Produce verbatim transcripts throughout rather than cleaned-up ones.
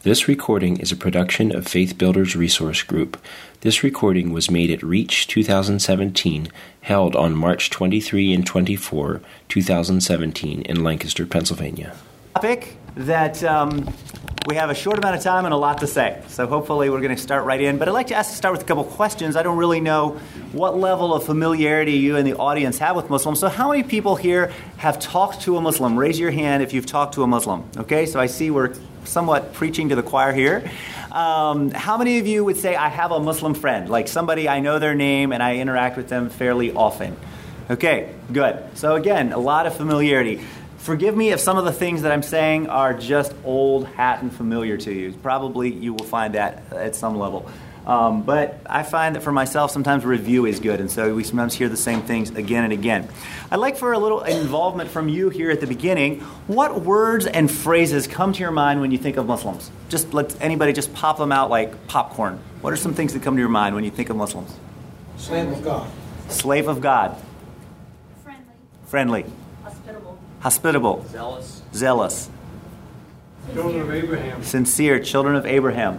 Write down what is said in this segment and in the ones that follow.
This recording is a production of Faith Builders Resource Group. This recording was made at Reach twenty seventeen, held on March twenty-third and twenty-fourth, twenty seventeen in Lancaster, Pennsylvania. Topic that um, we have a short amount of time and a lot to say, so hopefully we're going to start right in. But I'd like to ask to start with a couple questions. I don't really know what level of familiarity you and the audience have with Muslims. So how many people here have talked to a Muslim? Raise your hand if you've talked to a Muslim. Okay, so I see we're somewhat preaching to the choir here. Um, how many of you would say, I have a Muslim friend, like somebody I know their name and I interact with them fairly often? Okay, good. So again, a lot of familiarity. Forgive me if some of the things that I'm saying are just old hat and familiar to you. Probably you will find that at some level. Um, but I find that for myself, sometimes review is good, and so we sometimes hear the same things again and again. I'd like for a little involvement from you here at the beginning. What words and phrases come to your mind when you think of Muslims? Just let anybody just pop them out like popcorn. What are some things that come to your mind when you think of Muslims? Slave of God. Slave of God. Friendly. Friendly. Hospitable. Hospitable. Zealous. Zealous. Children of Abraham. Sincere. Children of Abraham.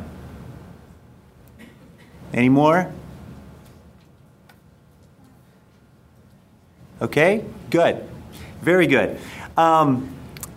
Any more? Okay, good. Very good. Um,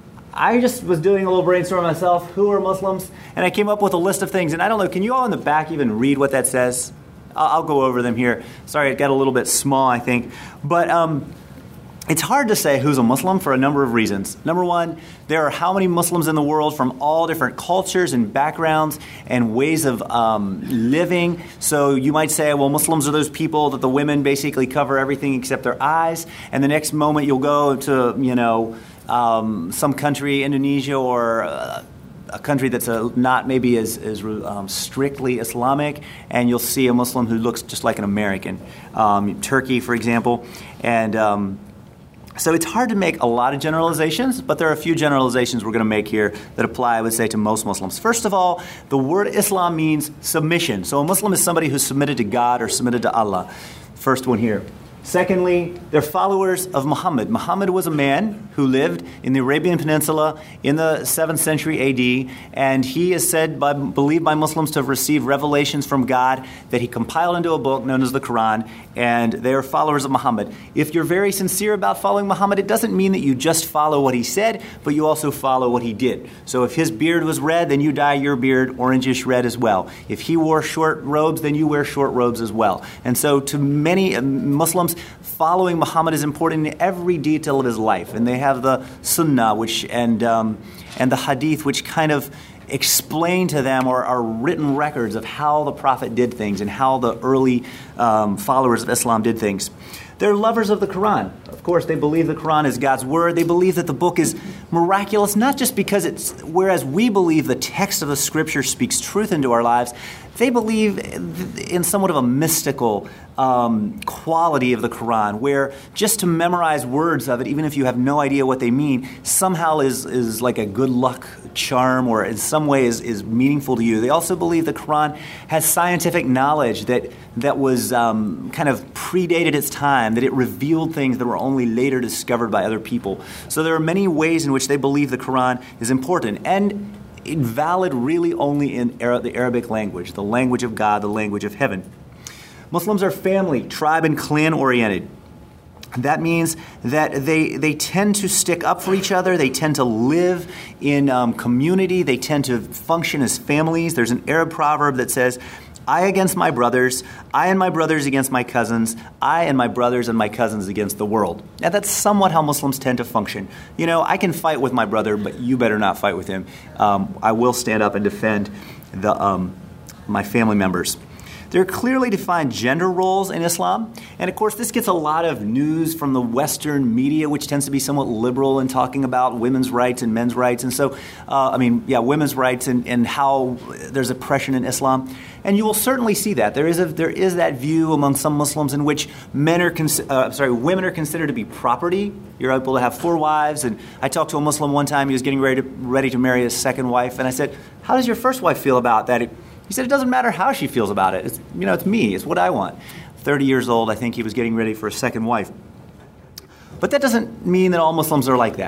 I just was doing a little brainstorm myself. Who are Muslims? And I came up with a list of things. And I don't know, can you all in the back even read what that says? I'll, I'll go over them here. Sorry, it got a little bit small, I think. But um, it's hard to say who's a Muslim for a number of reasons. Number one, there are how many Muslims in the world from all different cultures and backgrounds and ways of um, living. So you might say, well, Muslims are those people that the women basically cover everything except their eyes. And the next moment you'll go to, you know, um, some country, Indonesia or uh, a country that's a, not maybe as, as um, strictly Islamic, and you'll see a Muslim who looks just like an American. Um, Turkey, for example. And Um, So it's hard to make a lot of generalizations, but there are a few generalizations we're going to make here that apply, I would say, to most Muslims. First of all, the word Islam means submission. So a Muslim is somebody who's submitted to God or submitted to Allah. First one here. Secondly, they're followers of Muhammad. Muhammad was a man who lived in the Arabian Peninsula in the seventh century A D, and he is said, by, believed by Muslims to have received revelations from God that he compiled into a book known as the Quran, and they are followers of Muhammad. If you're very sincere about following Muhammad, it doesn't mean that you just follow what he said, but you also follow what he did. So if his beard was red, then you dye your beard orangish red as well. If he wore short robes, then you wear short robes as well. And so to many Muslims, following Muhammad is important in every detail of his life. And they have the Sunnah which and um, and the Hadith, which kind of explain to them or are written records of how the Prophet did things and how the early um, followers of Islam did things. They're lovers of the Quran. Of course, they believe the Quran is God's word. They believe that the book is miraculous, not just because it's, whereas we believe the text of the scripture speaks truth into our lives, they believe in somewhat of a mystical um, quality of the Quran, where just to memorize words of it, even if you have no idea what they mean, somehow is, is like a good luck charm or in some way is, is meaningful to you. They also believe the Quran has scientific knowledge that, that was um, kind of predated its time, that it revealed things that were only later discovered by other people. So there are many ways in which they believe the Quran is important and valid really only in Ara- the Arabic language, the language of God, the language of heaven. Muslims are family, tribe, and clan oriented. That means that they they tend to stick up for each other. They tend to live in um, community. They tend to function as families. There's an Arab proverb that says, I against my brothers, I and my brothers against my cousins, I and my brothers and my cousins against the world. Now that's somewhat how Muslims tend to function. You know, I can fight with my brother, but you better not fight with him. Um, I will stand up and defend the um, my family members. There are clearly defined gender roles in Islam. And of course, this gets a lot of news from the Western media, which tends to be somewhat liberal in talking about women's rights and men's rights. And so, uh, I mean, yeah, women's rights and, and how there's oppression in Islam. And you will certainly see that. There is a there is that view among some Muslims in which men are cons- uh, sorry, women are considered to be property. You're able to have four wives. And I talked to a Muslim one time. He was getting ready to, ready to marry his second wife. And I said, how does your first wife feel about that? It, He said, it doesn't matter how she feels about it. It's, you know, it's me. It's what I want. thirty years old, I think he was getting ready for a second wife. But that doesn't mean that all Muslims are like that.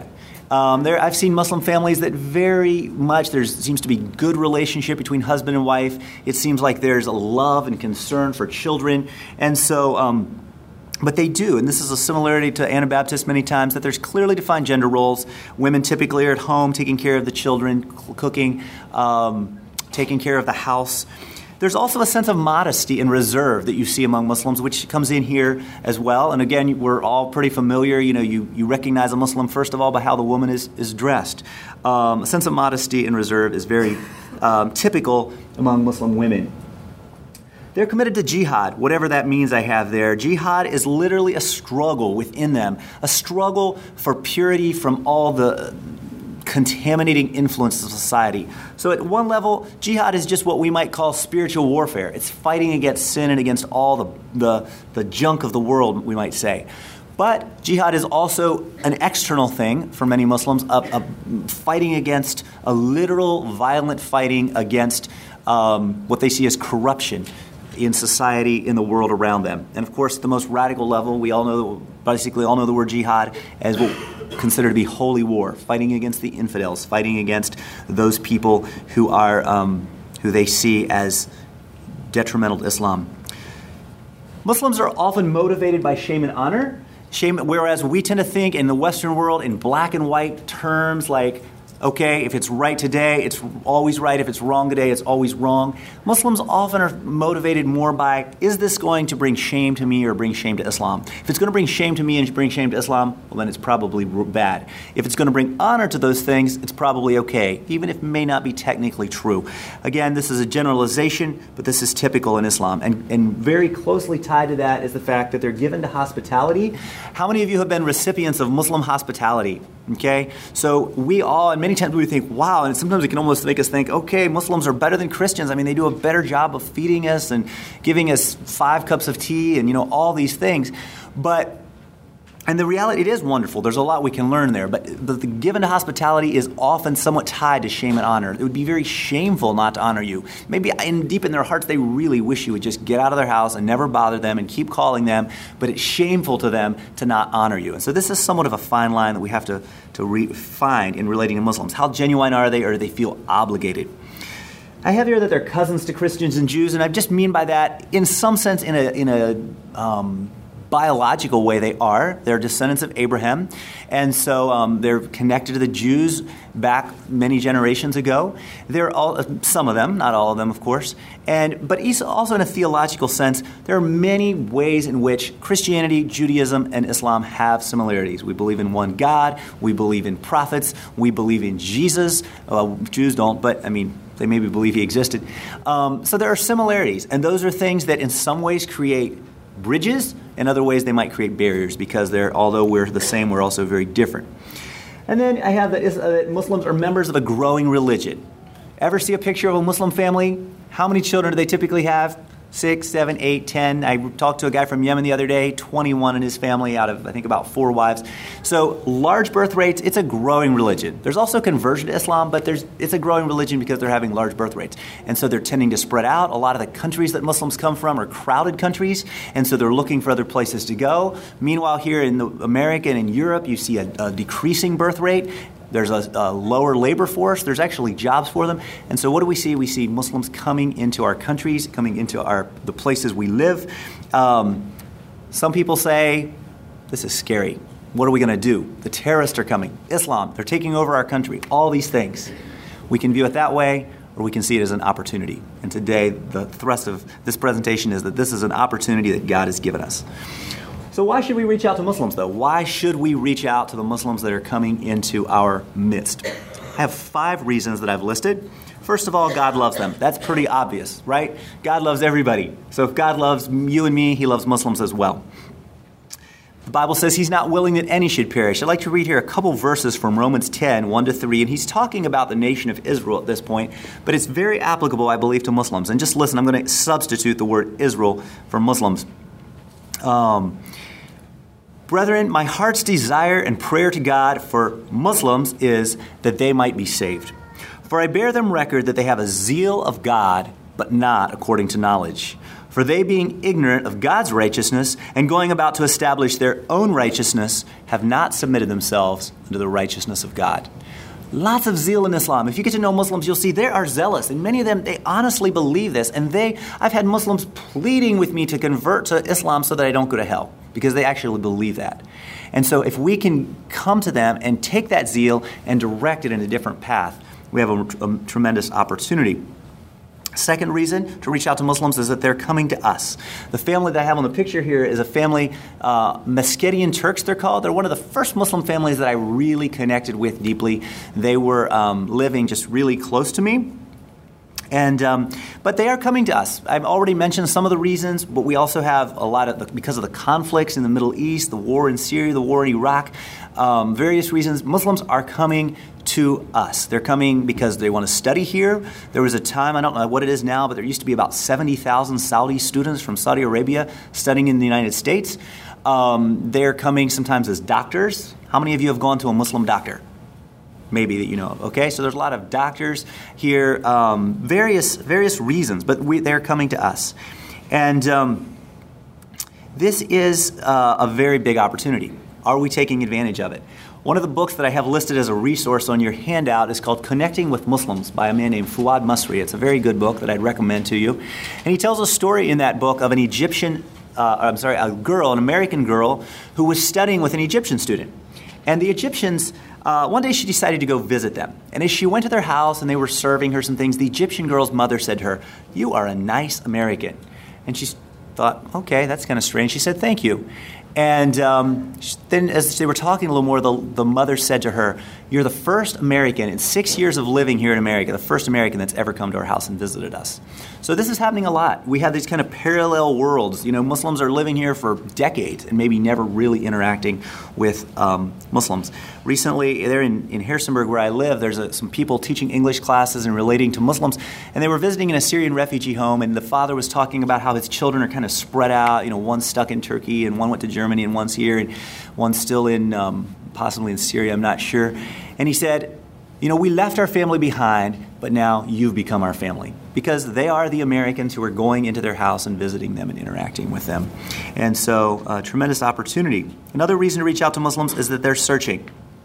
Um, there, I've seen Muslim families that very much, there seems to be good relationship between husband and wife. It seems like there's a love and concern for children. And so, um, but they do, and this is a similarity to Anabaptists many times, that there's clearly defined gender roles. Women typically are at home taking care of the children, cooking, um, taking care of the house. There's also a sense of modesty and reserve that you see among Muslims, which comes in here as well. And again, we're all pretty familiar. You know, you, you recognize a Muslim, first of all, by how the woman is, is dressed. Um, a sense of modesty and reserve is very um, typical among Muslim women. They're committed to jihad, whatever that means I have there. Jihad is literally a struggle within them, a struggle for purity from all the contaminating influences of society. So at one level, jihad is just what we might call spiritual warfare. It's fighting against sin and against all the, the, the junk of the world, we might say. But jihad is also an external thing for many Muslims, a, a fighting against, a literal violent fighting against um, what they see as corruption in society, in the world around them. And of course, the most radical level, we all know, basically all know the word jihad as what we consider to be holy war, fighting against the infidels, fighting against those people who are, um, who they see as detrimental to Islam. Muslims are often motivated by shame and honor, shame, whereas we tend to think in the Western world in black and white terms like, okay, if it's right today, it's always right. If it's wrong today, it's always wrong. Muslims often are motivated more by, is this going to bring shame to me or bring shame to Islam? If it's going to bring shame to me and bring shame to Islam, well, then it's probably bad. If it's going to bring honor to those things, it's probably okay, even if it may not be technically true. Again, this is a generalization, but this is typical in Islam. And, and very closely tied to that is the fact that they're given to hospitality. How many of you have been recipients of Muslim hospitality? Okay, so we all, and many times we think, wow, and sometimes it can almost make us think, okay, Muslims are better than Christians. I mean, they do a better job of feeding us and giving us five cups of tea and, you know, all these things. But, and the reality, it is wonderful. There's a lot we can learn there. But, but the given to hospitality is often somewhat tied to shame and honor. It would be very shameful not to honor you. Maybe in, deep in their hearts, they really wish you would just get out of their house and never bother them and keep calling them. But it's shameful to them to not honor you. And so this is somewhat of a fine line that we have to, to re- find in relating to Muslims. How genuine are they, or do they feel obligated? I have here that they're cousins to Christians and Jews, and I just mean by that, in some sense, in a in a um, biological way, they are. They're descendants of Abraham, and so um, they're connected to the Jews back many generations ago. They're all, some of them, not all of them, of course, and but also in a theological sense, there are many ways in which Christianity, Judaism, and Islam have similarities. We believe in one God. We believe in prophets. We believe in Jesus. Well, Jews don't, but I mean, they maybe believe he existed. Um, so there are similarities, and those are things that in some ways create bridges. In other ways, they might create barriers because they're, although we're the same, we're also very different. And then I have that, is, uh, that Muslims are members of a growing religion. Ever see a picture of a Muslim family? How many children do they typically have? Six, seven, eight, ten. I talked to a guy from Yemen the other day, twenty-one in his family out of, I think, about four wives. So large birth rates, it's a growing religion. There's also conversion to Islam, but there's it's a growing religion because they're having large birth rates. And so they're tending to spread out. A lot of the countries that Muslims come from are crowded countries, and so they're looking for other places to go. Meanwhile, here in the America and in Europe, you see a, a decreasing birth rate. There's a, a lower labor force. There's actually jobs for them. And so what do we see? We see Muslims coming into our countries, coming into our the places we live. Um, some people say, this is scary. What are we going to do? The terrorists are coming. Islam, they're taking over our country. All these things. We can view it that way, or we can see it as an opportunity. And today, the thrust of this presentation is that this is an opportunity that God has given us. So why should we reach out to Muslims, though? Why should we reach out to the Muslims that are coming into our midst? I have five reasons that I've listed. First of all, God loves them. That's pretty obvious, right? God loves everybody. So if God loves you and me, he loves Muslims as well. The Bible says he's not willing that any should perish. I'd like to read here a couple verses from Romans ten, one to three, and he's talking about the nation of Israel at this point, but it's very applicable, I believe, to Muslims. And just listen, I'm going to substitute the word Israel for Muslims. Um, Brethren, my heart's desire and prayer to God for Muslims is that they might be saved. For I bear them record that they have a zeal of God, but not according to knowledge. For they, being ignorant of God's righteousness and going about to establish their own righteousness, have not submitted themselves unto the righteousness of God. Lots of zeal in Islam. If you get to know Muslims, you'll see they are zealous. And many of them, they honestly believe this. And they, I've had Muslims pleading with me to convert to Islam so that I don't go to hell, because they actually believe that. And so if we can come to them and take that zeal and direct it in a different path, we have a, a tremendous opportunity. Second reason to reach out to Muslims is that they're coming to us. The family that I have on the picture here is a family, uh, Meskhetian Turks they're called. They're one of the first Muslim families that I really connected with deeply. They were um, living just really close to me. And um, but they are coming to us. I've already mentioned some of the reasons, but we also have a lot of, the, because of the conflicts in the Middle East, the war in Syria, the war in Iraq, um, various reasons, Muslims are coming to us. They're coming because they want to study here. There was a time, I don't know what it is now, but there used to be about seventy thousand Saudi students from Saudi Arabia studying in the United States. Um, they're coming sometimes as doctors. How many of you have gone to a Muslim doctor? Maybe that you know of. Okay, so there's a lot of doctors here, um, various various reasons, but we, they're coming to us. And um, this is uh, a very big opportunity. Are we taking advantage of it? One of the books that I have listed as a resource on your handout is called Connecting with Muslims by a man named Fuad Masri. It's a very good book that I'd recommend to you. And he tells a story in that book of an Egyptian, uh, I'm sorry, a girl, an American girl, who was studying with an Egyptian student. And the Egyptians, uh, one day she decided to go visit them. And as she went to their house and they were serving her some things, the Egyptian girl's mother said to her, "You are a nice American." And she thought, okay, that's kind of strange. She said, "Thank you." And um, then as they were talking a little more, the, the mother said to her, "You're the first American in six years of living here in America, the first American that's ever come to our house and visited us." So this is happening a lot. We have these kind of parallel worlds. You know, Muslims are living here for decades and maybe never really interacting with um, Muslims. Recently, there in, in Harrisonburg where I live, there's a, some people teaching English classes and relating to Muslims, and they were visiting in a Syrian refugee home, and the father was talking about how his children are kind of spread out. You know, one's stuck in Turkey, and one went to Germany, and one's here, and one's still in, um, possibly in Syria, I'm not sure. And he said, you know, we left our family behind, but now you've become our family. Because they are the Americans who are going into their house and visiting them and interacting with them. And so, uh, tremendous opportunity. Another reason to reach out to Muslims is that they're searching.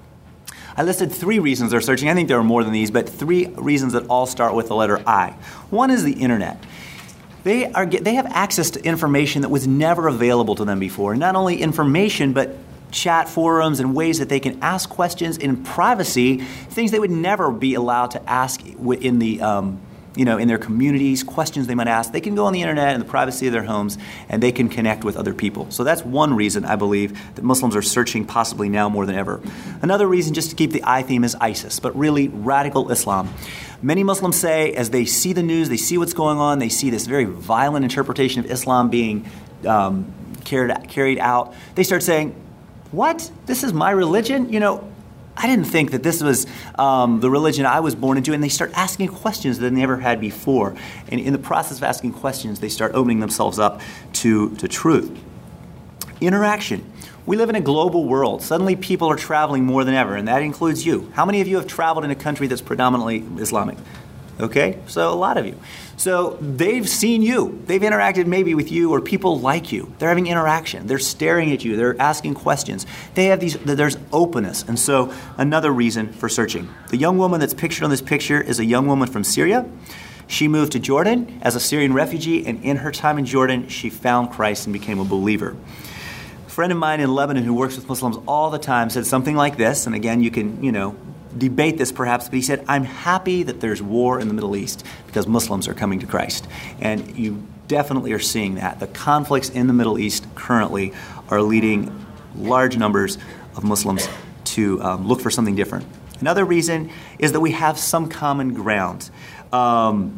I listed three reasons they're searching. I think there are more than these, but three reasons that all start with the letter I. One is the internet. They are they have access to information that was never available to them before. Not only information, but chat forums and ways that they can ask questions in privacy, things they would never be allowed to ask in the um, you know in their communities, questions they might ask. They can go on the internet in the privacy of their homes, and they can connect with other people. So that's one reason I believe that Muslims are searching possibly now more than ever. Another reason, just to keep the I theme, is ISIS, but really radical Islam. Many Muslims say, as they see the news, they see what's going on, they see this very violent interpretation of Islam being um, carried carried out, they start saying, "What? This is my religion? You know, I didn't think that this was um, the religion I was born into." And they start asking questions that they never had before. And in the process of asking questions, they start opening themselves up to, to truth. Interaction. We live in a global world. Suddenly people are traveling more than ever, and that includes you. How many of you have traveled in a country that's predominantly Islamic? Okay, so a lot of you. So they've seen you. They've interacted maybe with you or people like you. They're having interaction. They're staring at you. They're asking questions. They have these, there's openness. And so another reason for searching. The young woman that's pictured on this picture is a young woman from Syria. She moved to Jordan as a Syrian refugee, and in her time in Jordan, she found Christ and became a believer. A friend of mine in Lebanon who works with Muslims all the time said something like this, and again, you can, you know, debate this perhaps, but he said, "I'm happy that there's war in the Middle East because Muslims are coming to Christ." And you definitely are seeing that. The conflicts in the Middle East currently are leading large numbers of Muslims to um, look for something different. Another reason is that we have some common ground. Um,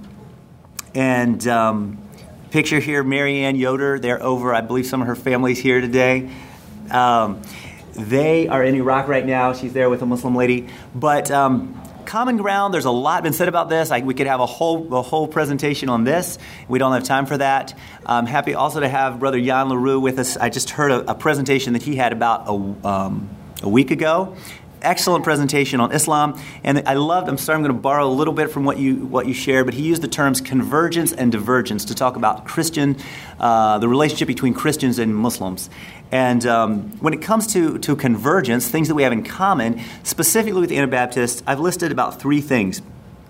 and um, picture here, Marianne Yoder, they're over, I believe some of her family's here today. Um, They are in Iraq right now. She's there with a Muslim lady. But um, common ground, there's a lot been said about this. I, we could have a whole a whole presentation on this. We don't have time for that. I'm happy also to have Brother Jan LaRue with us. I just heard a, a presentation that he had about a, um, a week ago. excellent presentation on Islam, and I loved, I'm sorry, I'm going to borrow a little bit from what you what you shared, but he used the terms convergence and divergence to talk about Christian, uh, the relationship between Christians and Muslims. And um, when it comes to, to convergence, things that we have in common, specifically with the Anabaptists, I've listed about three things.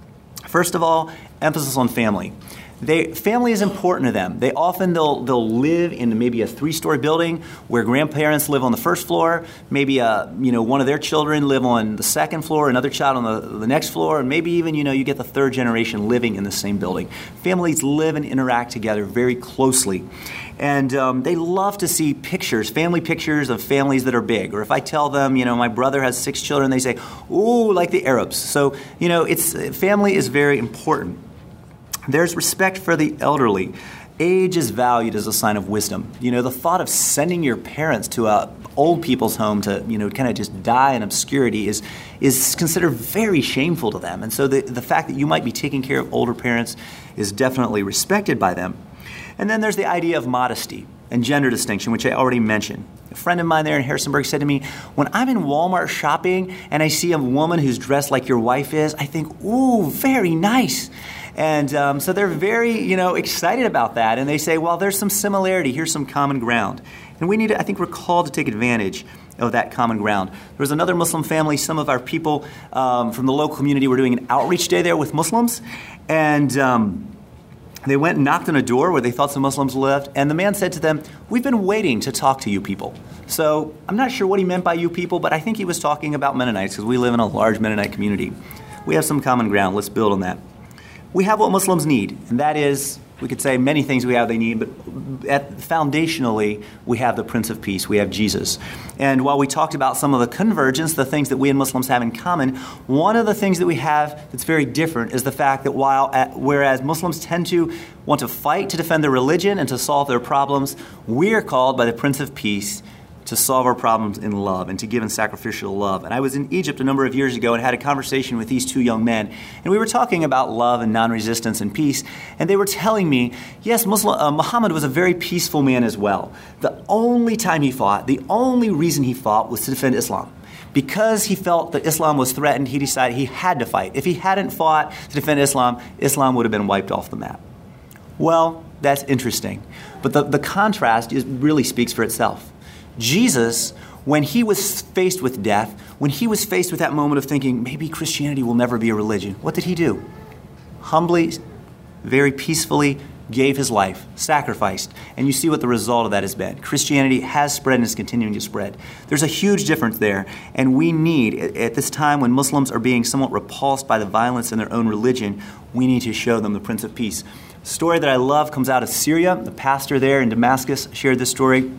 First of all, emphasis on family. They, family is important to them. They often, they'll, they'll live in maybe a three-story building where grandparents live on the first floor, maybe a, you know, one of their children live on the second floor, another child on the, the next floor, and maybe even, you know, you get the third generation living in the same building. Families live and interact together very closely. And um, they love to see pictures, family pictures of families that are big. Or if I tell them, you know, my brother has six children, they say, ooh, like the Arabs. So, you know, it's family is very important. There's respect for the elderly. Age is valued as a sign of wisdom. You know, the thought of sending your parents to a old people's home to, you know, kind of just die in obscurity is is considered very shameful to them. And so the, the fact that you might be taking care of older parents is definitely respected by them. And then there's the idea of modesty and gender distinction, which I already mentioned. A friend of mine there in Harrisonburg said to me, when I'm in Walmart shopping and I see a woman who's dressed like your wife is, I think, ooh, very nice. And um, so they're very, you know, excited about that. And they say, well, there's some similarity. Here's some common ground. And we need to, I think we're called to take advantage of that common ground. There was another Muslim family. Some of our people um, from the local community were doing an outreach day there with Muslims. And um, they went and knocked on a door where they thought some Muslims lived. And the man said to them, we've been waiting to talk to you people. So I'm not sure what he meant by you people, but I think he was talking about Mennonites because we live in a large Mennonite community. We have some common ground. Let's build on that. We have what Muslims need, and that is, we could say many things we have they need, but at, foundationally, we have the Prince of Peace. We have Jesus. And while we talked about some of the convergence, the things that we and Muslims have in common, one of the things that we have that's very different is the fact that while, at, whereas Muslims tend to want to fight to defend their religion and to solve their problems, we are called by the Prince of Peace to solve our problems in love and to give in sacrificial love. And I was in Egypt a number of years ago and had a conversation with these two young men. And we were talking about love and non-resistance and peace. And they were telling me, yes, Muslim, uh, Muhammad was a very peaceful man as well. The only time he fought, the only reason he fought was to defend Islam. Because he felt that Islam was threatened, he decided he had to fight. If he hadn't fought to defend Islam, Islam would have been wiped off the map. Well, that's interesting. But the, the contrast is, really speaks for itself. Jesus, when he was faced with death, when he was faced with that moment of thinking, maybe Christianity will never be a religion, what did he do? Humbly, very peacefully gave his life, sacrificed. And you see what the result of that has been. Christianity has spread and is continuing to spread. There's a huge difference there. And we need, at this time when Muslims are being somewhat repulsed by the violence in their own religion, we need to show them the Prince of Peace. A story that I love comes out of Syria. The pastor there in Damascus shared this story.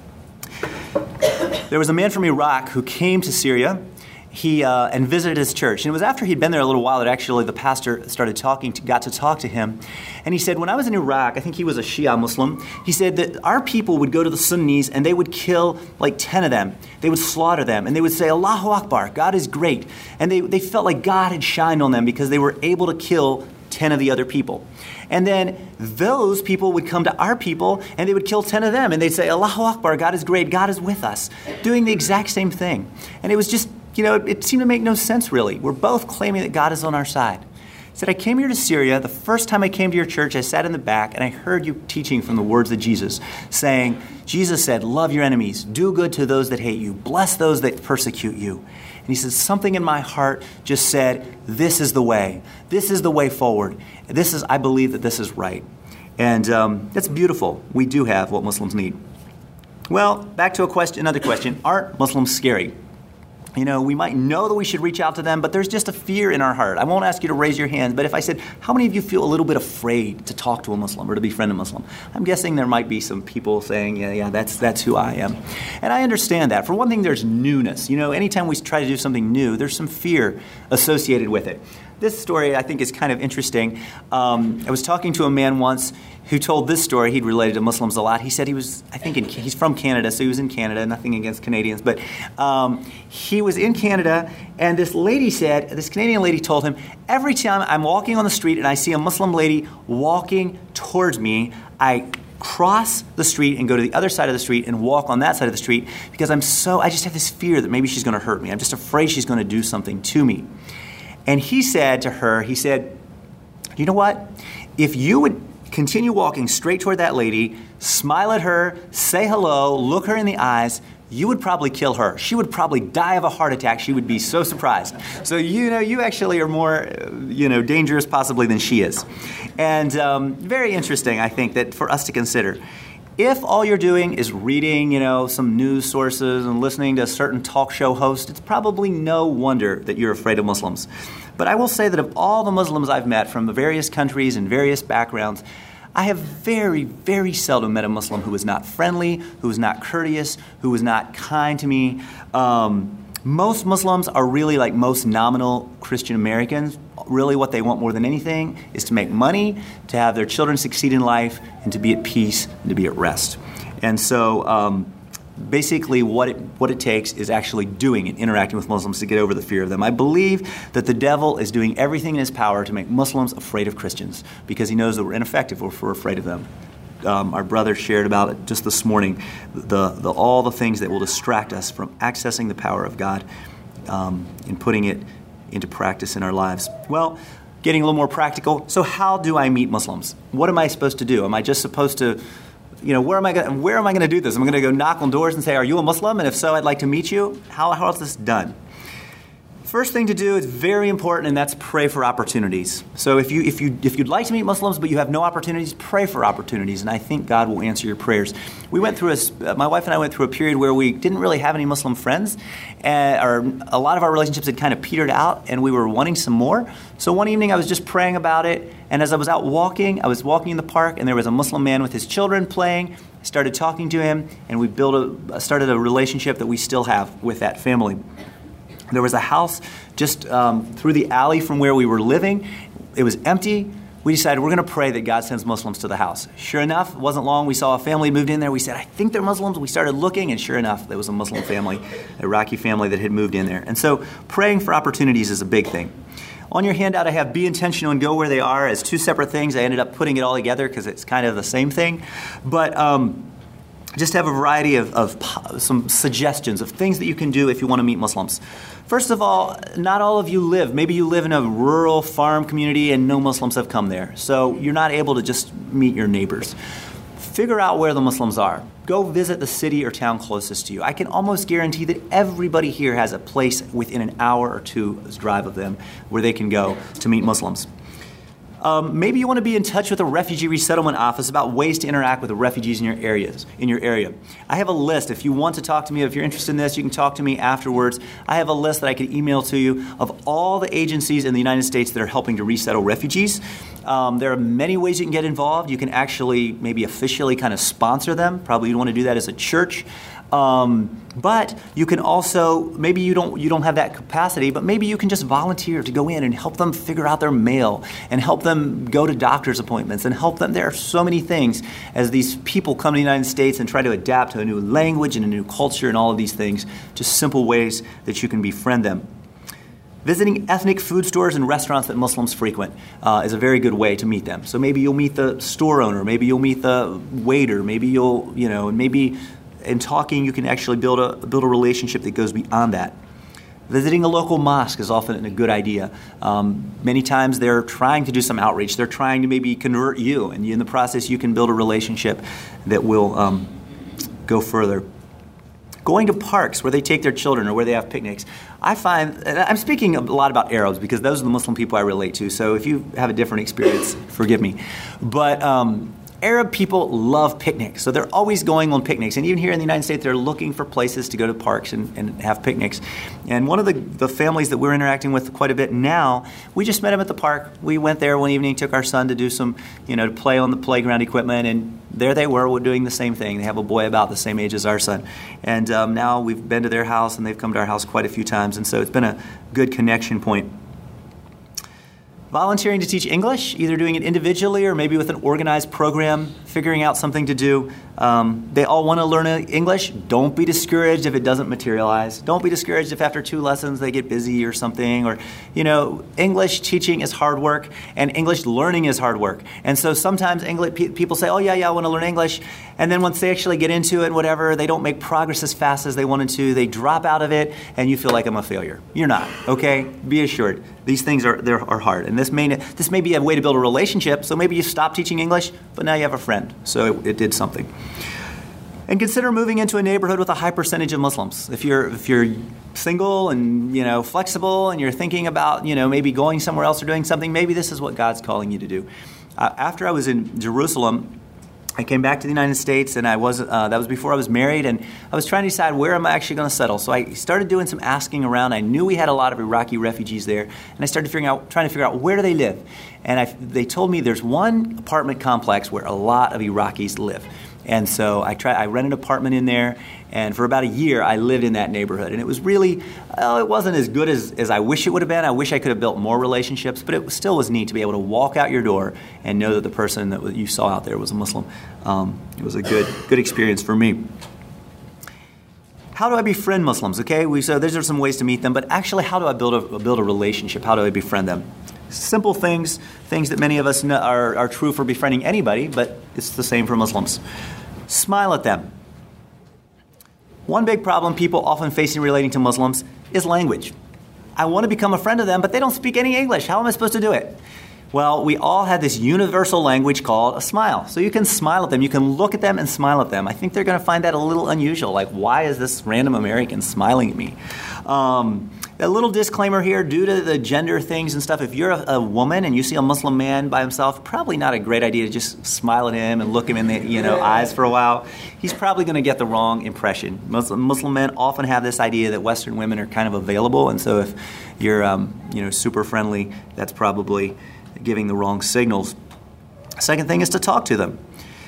There was a man from Iraq who came to Syria he uh, and visited his church. And it was after he'd been there a little while that actually the pastor started talking, to, got to talk to him. And he said, when I was in Iraq, I think he was a Shia Muslim, he said that our people would go to the Sunnis and they would kill like ten of them. They would slaughter them and they would say, Allahu Akbar, God is great. And they, they felt like God had shined on them because they were able to kill ten of the other people. And then those people would come to our people and they would kill ten of them. And they'd say, Allahu Akbar, God is great, God is with us. Doing the exact same thing. And it was just, you know, it, it seemed to make no sense really. We're both claiming that God is on our side. He said, I came here to Syria. The first time I came to your church, I sat in the back and I heard you teaching from the words of Jesus, saying, Jesus said, love your enemies, do good to those that hate you, bless those that persecute you. And he says, something in my heart just said, this is the way. This is the way forward. This is, I believe that this is right. And um, that's beautiful. We do have what Muslims need. Well, back to a question, another question. Aren't Muslims scary? You know, we might know that we should reach out to them, but there's just a fear in our heart. I won't ask you to raise your hand, but if I said, how many of you feel a little bit afraid to talk to a Muslim or to befriend a Muslim? I'm guessing there might be some people saying, yeah, yeah, that's that's who I am. And I understand that. For one thing, there's newness. You know, anytime we try to do something new, there's some fear associated with it. This story, I think, is kind of interesting. Um, I was talking to a man once who told this story. He'd related to Muslims a lot. He said he was, I think, in, he's from Canada, so he was in Canada. Nothing against Canadians, but um, he was in Canada, and this lady said, this Canadian lady told him, every time I'm walking on the street and I see a Muslim lady walking towards me, I cross the street and go to the other side of the street and walk on that side of the street because I'm so, I just have this fear that maybe she's going to hurt me. I'm just afraid she's going to do something to me. And he said to her, he said, you know what? If you would continue walking straight toward that lady, smile at her, say hello, look her in the eyes, you would probably kill her. She would probably die of a heart attack. She would be so surprised. So, you know, you actually are more, you know, dangerous possibly than she is. And um, very interesting, I think, that for us to consider. If all you're doing is reading, you know, some news sources and listening to a certain talk show host, it's probably no wonder that you're afraid of Muslims. But I will say that of all the Muslims I've met from the various countries and various backgrounds, I have very, very seldom met a Muslim who was not friendly, who was not courteous, who was not kind to me. Um, most Muslims are really like most nominal Christian Americans. Really what they want more than anything is to make money, to have their children succeed in life, and to be at peace and to be at rest. And so um, basically what it, what it takes is actually doing and interacting with Muslims to get over the fear of them. I believe that the devil is doing everything in his power to make Muslims afraid of Christians because he knows that we're ineffective if we're afraid of them. Um, our brother shared about it just this morning, the, the all the things that will distract us from accessing the power of God um, and putting it into practice in our lives. Well, getting a little more practical. So how do I meet Muslims? What am I supposed to do? Am I just supposed to, you know, where am I going? Where am I going to do this? Am I going to go knock on doors and say, "Are you a Muslim?" And if so, I'd like to meet you. How how is this done? First thing to do is very important, and that's pray for opportunities. So if you if you if you'd like to meet Muslims but you have no opportunities, pray for opportunities, and I think God will answer your prayers. We went through a my wife and I went through a period where we didn't really have any Muslim friends, and or a lot of our relationships had kind of petered out, and we were wanting some more. So one evening I was just praying about it, and as I was out walking, I was walking in the park, and there was a Muslim man with his children playing. I started talking to him, and we built a started a relationship that we still have with that family. There was a house just um, through the alley from where we were living. It was empty. We decided we're going to pray that God sends Muslims to the house. Sure enough, it wasn't long. We saw a family moved in there. We said, I think they're Muslims. We started looking, and sure enough, there was a Muslim family, an Iraqi family that had moved in there. And so praying for opportunities is a big thing. On your handout, I have be intentional and go where they are as two separate things. I ended up putting it all together because it's kind of the same thing. But um, just have a variety of, of some suggestions of things that you can do if you want to meet Muslims. First of all, not all of you live. Maybe you live in a rural farm community and no Muslims have come there. So you're not able to just meet your neighbors. Figure out where the Muslims are. Go visit the city or town closest to you. I can almost guarantee that everybody here has a place within an hour or two's drive of them where they can go to meet Muslims. Um, maybe you want to be in touch with a refugee resettlement office about ways to interact with the refugees in your areas. In your area, I have a list. If you want to talk to me, if you're interested in this, you can talk to me afterwards. I have a list that I can email to you of all the agencies in the United States that are helping to resettle refugees. Um, there are many ways you can get involved. You can actually maybe officially kind of sponsor them. Probably you'd want to do that as a church. Um, but you can also, maybe you don't you don't have that capacity, but maybe you can just volunteer to go in and help them figure out their mail and help them go to doctor's appointments and help them. There are so many things as these people come to the United States and try to adapt to a new language and a new culture and all of these things, just simple ways that you can befriend them. Visiting ethnic food stores and restaurants that Muslims frequent uh, is a very good way to meet them. So maybe you'll meet the store owner, maybe you'll meet the waiter, maybe you'll, you know, maybe in talking, you can actually build a build a relationship that goes beyond that. Visiting a local mosque is often a good idea. Um, many times they're trying to do some outreach. They're trying to maybe convert you, and in the process, you can build a relationship that will um, go further. Going to parks where they take their children or where they have picnics. I find, and I'm speaking a lot about Arabs because those are the Muslim people I relate to. So if you have a different experience, forgive me. But um, Arab people love picnics, so they're always going on picnics. And even here in the United States, they're looking for places to go to parks and, and have picnics. And one of the, the families that we're interacting with quite a bit now, we just met them at the park. We went there one evening, took our son to do some, you know, to play on the playground equipment, and there they were, we're doing the same thing. They have a boy about the same age as our son. And um, now we've been to their house, and they've come to our house quite a few times, and so it's been a good connection point. Volunteering to teach English, either doing it individually or maybe with an organized program, figuring out something to do. Um, they all want to learn English. Don't be discouraged if it doesn't materialize. Don't be discouraged if after two lessons they get busy or something. Or, you know, English teaching is hard work and English learning is hard work. And so sometimes English, people say, oh, yeah, yeah, I want to learn English. And then once they actually get into it, whatever, they don't make progress as fast as they wanted to. They drop out of it and you feel like I'm a failure. You're not, okay? Be assured. These things are, they're, are hard. And this may, this may be a way to build a relationship. So maybe you stop teaching English, but now you have a friend. So it, it did something. And consider moving into a neighborhood with a high percentage of Muslims. If you're if you're single and, you know, flexible and you're thinking about, you know, maybe going somewhere else or doing something, maybe this is what God's calling you to do. Uh, after I was in Jerusalem, I came back to the United States, and I was uh, that was before I was married, and I was trying to decide where am I actually going to settle. So I started doing some asking around. I knew we had a lot of Iraqi refugees there, and I started figuring out, trying to figure out where do they live. And I, they told me there's one apartment complex where a lot of Iraqis live. And so I tried. I rented an apartment in there, and for about a year I lived in that neighborhood. And it was really, well, it wasn't as good as, as I wish it would have been. I wish I could have built more relationships, but it still was neat to be able to walk out your door and know that the person that you saw out there was a Muslim. Um, it was a good good experience for me. How do I befriend Muslims? Okay, we so these are some ways to meet them, but actually, how do I build a build a relationship? How do I befriend them? Simple things, things that many of us know are, are true for befriending anybody, but it's the same for Muslims. Smile at them. One big problem people often face in relating to Muslims is language. I want to become a friend of them, but they don't speak any English. How am I supposed to do it? Well, we all have this universal language called a smile. So you can smile at them. You can look at them and smile at them. I think they're going to find that a little unusual. Like, why is this random American smiling at me? Um, a little disclaimer here, due to the gender things and stuff, if you're a, a woman and you see a Muslim man by himself, probably not a great idea to just smile at him and look him in the you know eyes for a while. He's probably going to get the wrong impression. Muslim, Muslim men often have this idea that Western women are kind of available, and so if you're um, you know super friendly, that's probably giving the wrong signals. Second thing is to talk to them.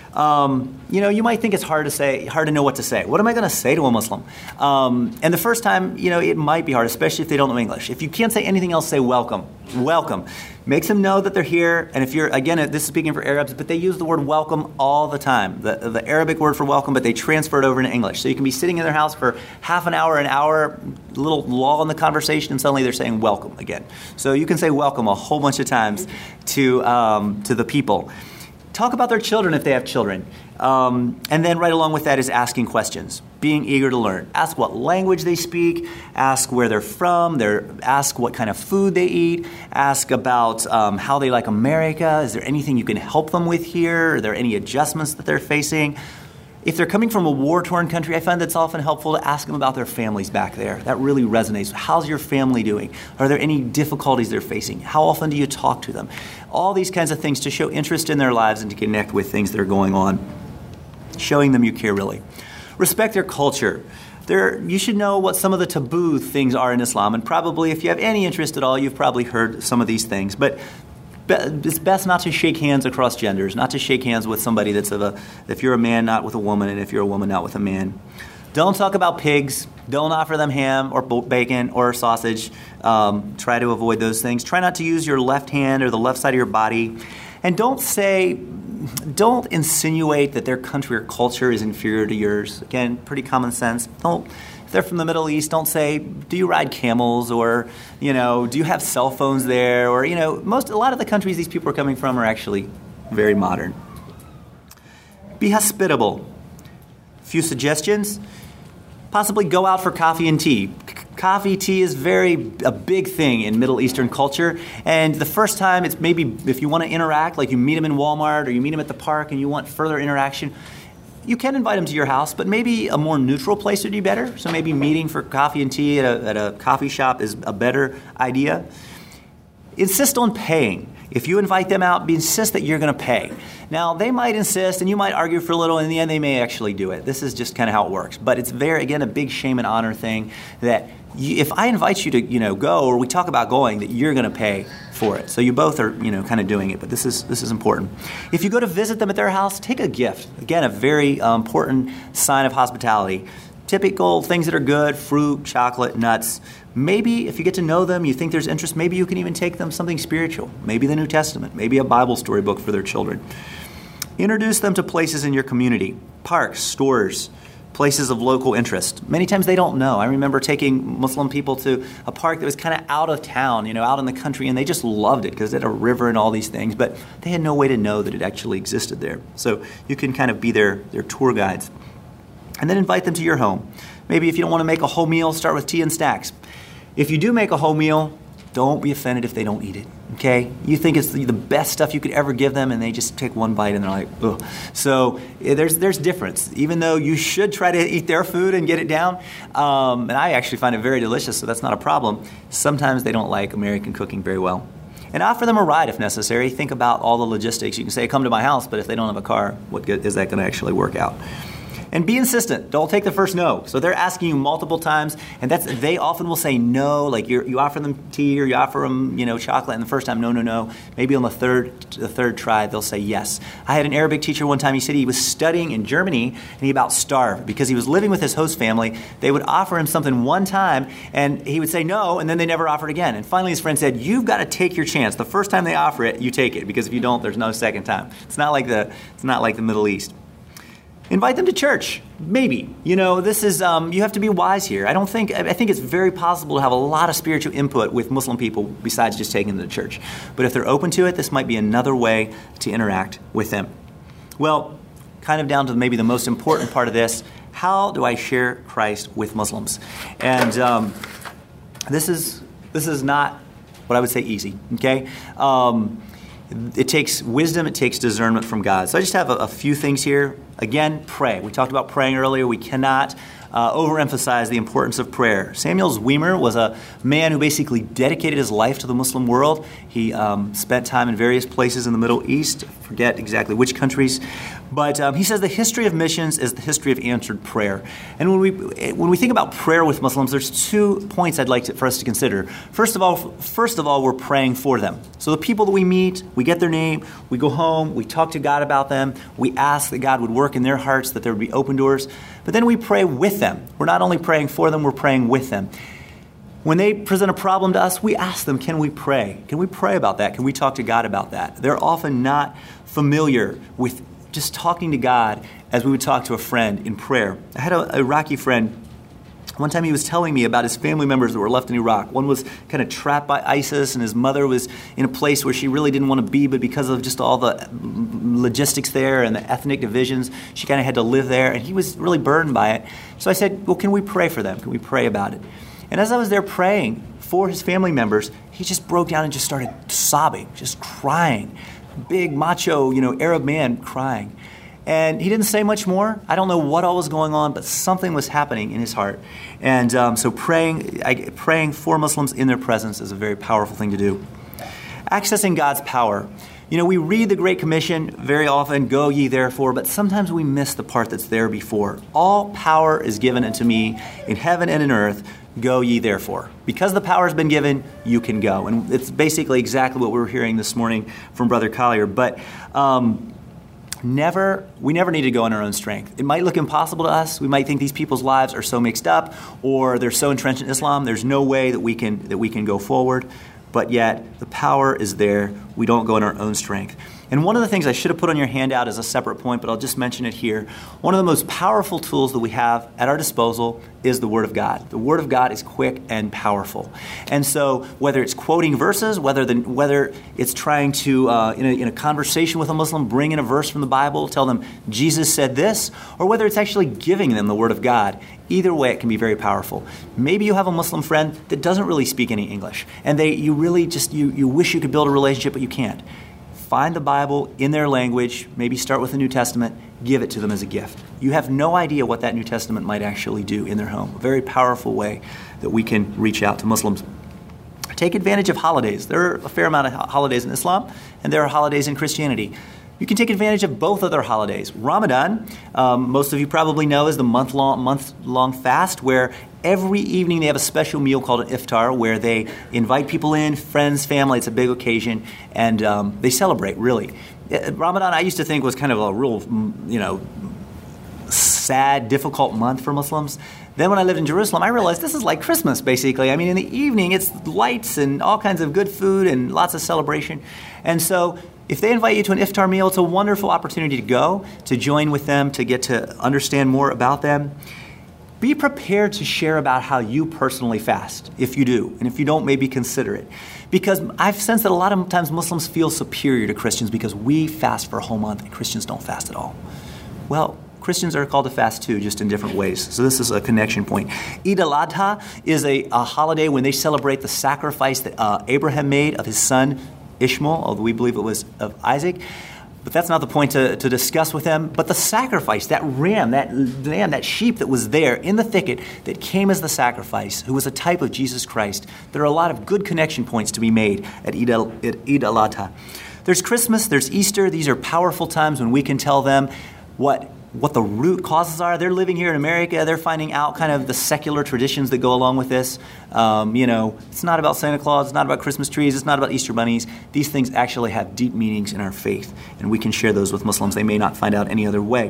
Um, you know, you might think it's hard to say, hard to know what to say. What am I going to say to a Muslim? Um, and the first time, you know, it might be hard, especially if they don't know English. If you can't say anything else, say welcome. Welcome. Makes them know that they're here. And if you're, again, this is speaking for Arabs, but they use the word welcome all the time. The, the Arabic word for welcome, but they transfer it over into English. So you can be sitting in their house for half an hour, an hour, a little lull in the conversation, and suddenly they're saying welcome again. So you can say welcome a whole bunch of times to um, to the people. Talk about their children if they have children. Um, and then right along with that is asking questions, being eager to learn. Ask what language they speak, ask where they're from, they're, ask what kind of food they eat, ask about um, how they like America. Is there anything you can help them with here? Are there any adjustments that they're facing? If they're coming from a war-torn country, I find that's often helpful to ask them about their families back there. That really resonates. How's your family doing? Are there any difficulties they're facing? How often do you talk to them? All these kinds of things to show interest in their lives and to connect with things that are going on. Showing them you care really. Respect their culture. There, you should know what some of the taboo things are in Islam, and probably if you have any interest at all, you've probably heard some of these things. But it's best not to shake hands across genders, not to shake hands with somebody that's of a, if you're a man, not with a woman, and if you're a woman, not with a man. Don't talk about pigs. Don't offer them ham or bacon or sausage. Um, try to avoid those things. Try not to use your left hand or the left side of your body. And don't say, don't insinuate that their country or culture is inferior to yours. Again, pretty common sense. Don't. If they're from the Middle East, don't say, do you ride camels, or, you know, do you have cell phones there? Or, you know, most, a lot of the countries these people are coming from are actually very modern. Be hospitable. A few suggestions. Possibly go out for coffee and tea. Coffee, tea is very a big thing in Middle Eastern culture. And the first time, it's maybe if you want to interact, like you meet them in Walmart or you meet them at the park and you want further interaction, you can invite them to your house, but maybe a more neutral place would be better. So maybe meeting for coffee and tea at a, at a coffee shop is a better idea. Insist on paying. If you invite them out, insist that you're going to pay. Now, they might insist, and you might argue for a little, and in the end, they may actually do it. This is just kind of how it works. But it's very, again, a big shame and honor thing that you, if I invite you to, you know, go, or we talk about going, that you're going to pay for it. So you both are, you know, kind of doing it. But this is this is important. If you go to visit them at their house, take a gift. Again, a very uh, important sign of hospitality. typical things that are good, fruit, chocolate, nuts. Maybe if you get to know them, you think there's interest, maybe you can even take them something spiritual, maybe the New Testament, maybe a Bible story book for their children. Introduce them to places in your community, parks, stores, places of local interest. Many times they don't know. I remember taking Muslim people to a park that was kind of out of town, you know, out in the country, and they just loved it because it had a river and all these things, but they had no way to know that it actually existed there. So you can kind of be their, their tour guides. And then invite them to your home. Maybe if you don't want to make a whole meal, start with tea and snacks. If you do make a whole meal, don't be offended if they don't eat it, okay? You think it's the best stuff you could ever give them, and they just take one bite and they're like, ugh. So there's there's difference. Even though you should try to eat their food and get it down, um, and I actually find it very delicious, so that's not a problem. Sometimes they don't like American cooking very well. And offer them a ride if necessary. Think about all the logistics. You can say, come to my house, but if they don't have a car, what good is that going to actually work out? And be insistent. Don't take the first no. So they're asking you multiple times, and that's they often will say no. Like you you offer them tea or you offer them you know chocolate, and the first time no no no. Maybe on the third the third try they'll say yes. I had an Arabic teacher one time. He said he was studying in Germany and he about starved because he was living with his host family. They would offer him something one time, and he would say no, and then they never offered again. And finally, his friend said, "You've got to take your chance. The first time they offer it, you take it because if you don't, there's no second time." It's not like the it's not like the Middle East. Invite them to church. Maybe. You know, this is, um, you have to be wise here. I don't think, I think it's very possible to have a lot of spiritual input with Muslim people besides just taking them to church. But if they're open to it, this might be another way to interact with them. Well, kind of down to maybe the most important part of this, how do I share Christ with Muslims? And um, this is this is not what I would say easy, okay? Um, It takes wisdom, it takes discernment from God. So I just have a, a few things here. Again, pray. We talked about praying earlier. We cannot uh, overemphasize the importance of prayer. Samuel Zwemer was a man who basically dedicated his life to the Muslim world. He um, spent time in various places in the Middle East. I forget exactly which countries. But um, he says the history of missions is the history of answered prayer. And when we when we think about prayer with Muslims, there's two points I'd like to, for us to consider. First of all, first of all, we're praying for them. So the people that we meet, we get their name, we go home, we talk to God about them, we ask that God would work in their hearts, that there would be open doors. But then we pray with them. We're not only praying for them, we're praying with them. When they present a problem to us, we ask them, can we pray? Can we pray about that? Can we talk to God about that? They're often not familiar with just talking to God as we would talk to a friend in prayer. I had an Iraqi friend. One time he was telling me about his family members that were left in Iraq. One was kind of trapped by ISIS, and his mother was in a place where she really didn't want to be, but because of just all the logistics there and the ethnic divisions, she kind of had to live there, and he was really burdened by it. So I said, well, can we pray for them? Can we pray about it? And as I was there praying for his family members, he just broke down and just started sobbing, just crying. Big, macho, you know, Arab man crying. And he didn't say much more. I don't know what all was going on, but something was happening in his heart. And um, so praying, I, praying for Muslims in their presence is a very powerful thing to do. Accessing God's power. You know, we read the Great Commission very often, go ye therefore, but sometimes we miss the part that's there before. All power is given unto me in heaven and in earth. Go ye therefore. Because the power has been given, you can go. And it's basically exactly what we were hearing this morning from Brother Collier. But um, never, we never need to go in our own strength. It might look impossible to us. We might think these people's lives are so mixed up or they're so entrenched in Islam, there's no way that we can that we can go forward. But yet, the power is there. We don't go in our own strength. And one of the things I should have put on your handout as a separate point, but I'll just mention it here. One of the most powerful tools that we have at our disposal is the Word of God. The Word of God is quick and powerful. And so whether it's quoting verses, whether the, whether it's trying to, uh, in, a, in a conversation with a Muslim, bring in a verse from the Bible, tell them Jesus said this, or whether it's actually giving them the Word of God, either way it can be very powerful. Maybe you have a Muslim friend that doesn't really speak any English, and they you really just, you, you wish you could build a relationship, but you can't. Find the Bible in their language, maybe start with the New Testament, give it to them as a gift. You have no idea what that New Testament might actually do in their home. A very powerful way that we can reach out to Muslims. Take advantage of holidays. There are a fair amount of holidays in Islam, and there are holidays in Christianity. You can take advantage of both of their holidays. Ramadan, um, most of you probably know, is the month-long month-long fast where every evening they have a special meal called an iftar where they invite people in, friends, family. It's a big occasion, and um, they celebrate, really. Ramadan, I used to think, was kind of a real, you know, sad, difficult month for Muslims. Then when I lived in Jerusalem, I realized this is like Christmas, basically. I mean, in the evening, it's lights and all kinds of good food and lots of celebration. And so if they invite you to an iftar meal, it's a wonderful opportunity to go, to join with them, to get to understand more about them. Be prepared to share about how you personally fast, if you do. And if you don't, maybe consider it. Because I've sensed that a lot of times Muslims feel superior to Christians because we fast for a whole month and Christians don't fast at all. Well, Christians are called to fast too, just in different ways. So this is a connection point. Eid al-Adha is a, a holiday when they celebrate the sacrifice that uh, Abraham made of his son Ishmael, although we believe it was of Isaac. But that's not the point to, to discuss with them. But the sacrifice, that ram, that lamb, that sheep that was there in the thicket that came as the sacrifice, who was a type of Jesus Christ, there are a lot of good connection points to be made at Eid al- at Eid al-Adha. There's Christmas, there's Easter. These are powerful times when we can tell them what what the root causes are. They're living here in America. They're finding out kind of the secular traditions that go along with this. Um, you know, it's not about Santa Claus. It's not about Christmas trees. It's not about Easter bunnies. These things actually have deep meanings in our faith, and we can share those with Muslims. They may not find out any other way.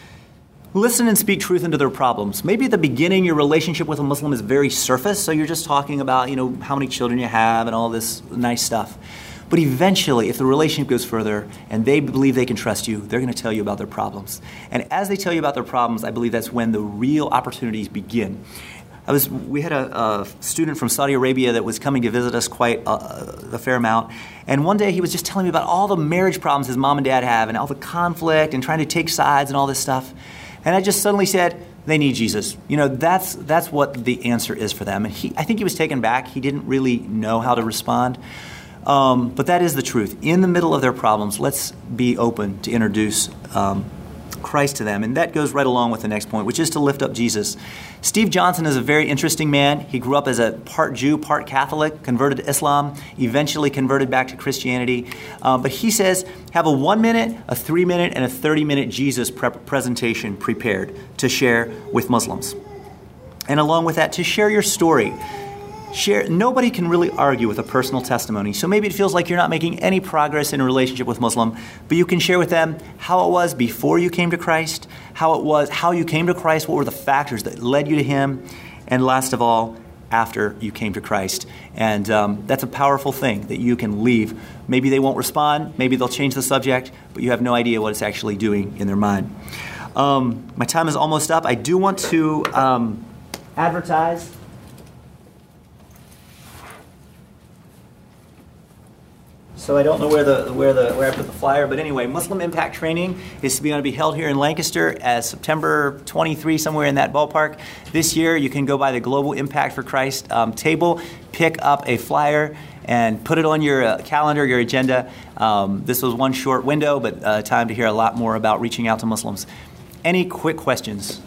Listen and speak truth into their problems. Maybe at the beginning, your relationship with a Muslim is very surface, so you're just talking about, you know, how many children you have and all this nice stuff. But eventually, if the relationship goes further and they believe they can trust you, they're going to tell you about their problems. And as they tell you about their problems, I believe that's when the real opportunities begin. I was, we had a, a student from Saudi Arabia that was coming to visit us quite a, a fair amount. And one day he was just telling me about all the marriage problems his mom and dad have and all the conflict and trying to take sides and all this stuff. And I just suddenly said, they need Jesus. You know, that's that's what the answer is for them. And he, I think he was taken back. He didn't really know how to respond. Um, but that is the truth. In the middle of their problems, let's be open to introduce um, Christ to them. And that goes right along with the next point, which is to lift up Jesus. Steve Johnson is a very interesting man. He grew up as a part Jew, part Catholic, converted to Islam, eventually converted back to Christianity. Um, but he says, have a one-minute, a three-minute, and a thirty-minute Jesus prep presentation prepared to share with Muslims. And along with that, to share your story. Share. Nobody can really argue with a personal testimony. So maybe it feels like you're not making any progress in a relationship with Muslim, but you can share with them how it was before you came to Christ, how it was, how you came to Christ, what were the factors that led you to Him, and last of all, after you came to Christ. And um, that's a powerful thing that you can leave. Maybe they won't respond, maybe they'll change the subject, but you have no idea what it's actually doing in their mind. Um, my time is almost up. I do want to um, advertise. So I don't know where the where the where I put the flyer, but anyway, Muslim Impact Training is going to be held here in Lancaster as September twenty-third, somewhere in that ballpark. This year, you can go by the Global Impact for Christ um, table, pick up a flyer, and put it on your uh, calendar, your agenda. Um, this was one short window, but uh, time to hear a lot more about reaching out to Muslims. Any quick questions?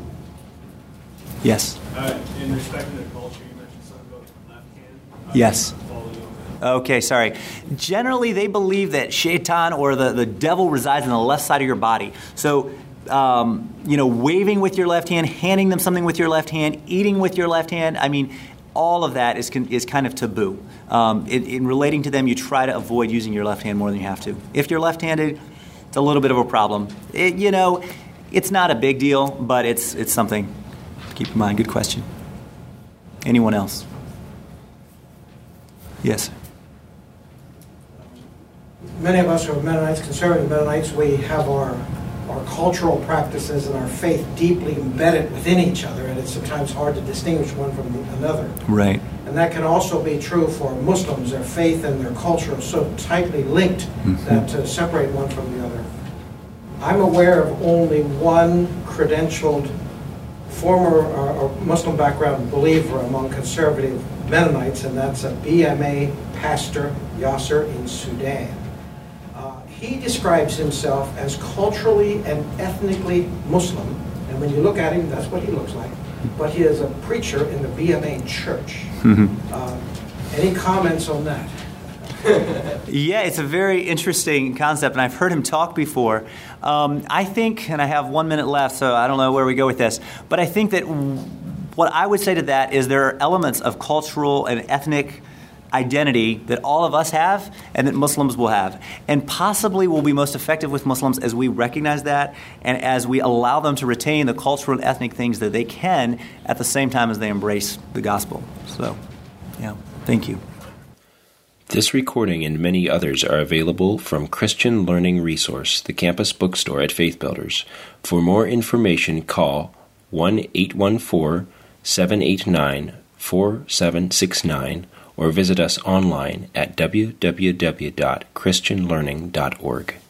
Yes. Uh, in respect to their culture, you mentioned something about the left hand. How Yes. do you follow you on Okay, sorry. Generally, they believe that shaitan or the, the devil resides in the left side of your body. So, um, you know, waving with your left hand, handing them something with your left hand, eating with your left hand, I mean, all of that is is kind of taboo. Um, in, in relating to them, you try to avoid using your left hand more than you have to. If you're left-handed, it's a little bit of a problem. It, you know, it's not a big deal, but it's it's something to keep in mind. Good question. Anyone else? Yes. Many of us who are Mennonites, conservative Mennonites, we have our, our cultural practices and our faith deeply embedded within each other, and it's sometimes hard to distinguish one from another. Right. And that can also be true for Muslims. Their faith and their culture are so tightly linked mm-hmm. that to separate one from the other. I'm aware of only one credentialed former or Muslim background believer among conservative Mennonites, and that's a B M A pastor, Yasser, in Sudan. Uh, he describes himself as culturally and ethnically Muslim, and when you look at him, that's what he looks like. But he is a preacher in the B M A church. Mm-hmm. uh, any comments on that? Yeah, it's a very interesting concept, and I've heard him talk before. Um, I think, and I have one minute left, so I don't know where we go with this, but I think that w- what I would say to that is there are elements of cultural and ethnic identity that all of us have and that Muslims will have. And possibly will be most effective with Muslims as we recognize that and as we allow them to retain the cultural and ethnic things that they can at the same time as they embrace the gospel. So, yeah, thank you. This recording and many others are available from Christian Learning Resource, the campus bookstore at Faith Builders. For more information, call one eight one four, seven eight nine, four seven six nine or visit us online at w w w dot christian learning dot org.